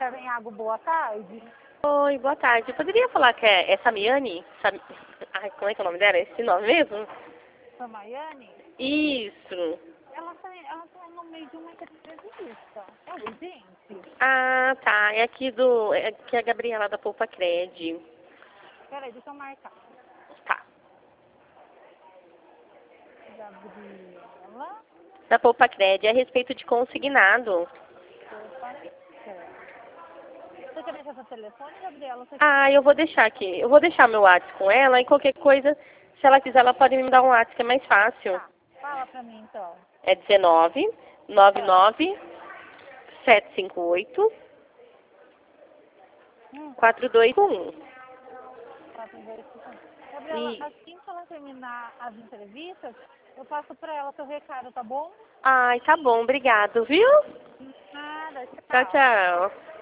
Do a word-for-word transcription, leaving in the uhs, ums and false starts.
Carmen Água, boa tarde. Oi, boa tarde. Eu poderia falar que é, é Samiane? Sam... Ai, como é que é o nome dela? Esse nome mesmo? Samaiane? Isso. Ela tá, ela tá no meio de uma entrevista. É urgente? Ah, tá. É aqui do... É aqui é a Gabriela da Poupa Cred. Peraí, deixa eu marcar. Tá. Gabriela. Da Poupa Cred. É a respeito de consignado. Opa, certo. Você quer deixar seu telefone, Gabriela? Você... Ah, eu vou deixar aqui. Eu vou deixar meu WhatsApp com ela e qualquer coisa, se ela quiser, ela pode me dar um WhatsApp que é mais fácil. Tá, fala pra mim então. É dezenove, noventa e nove, setecentos e cinquenta e oito, Hum, quatro dois um. quatro, dois, cinco, um. Gabriela, E... assim que ela terminar as entrevistas, eu passo pra ela seu recado, tá bom? Ai, tá bom. Obrigado, viu? Nada, Tchau, tchau. tchau.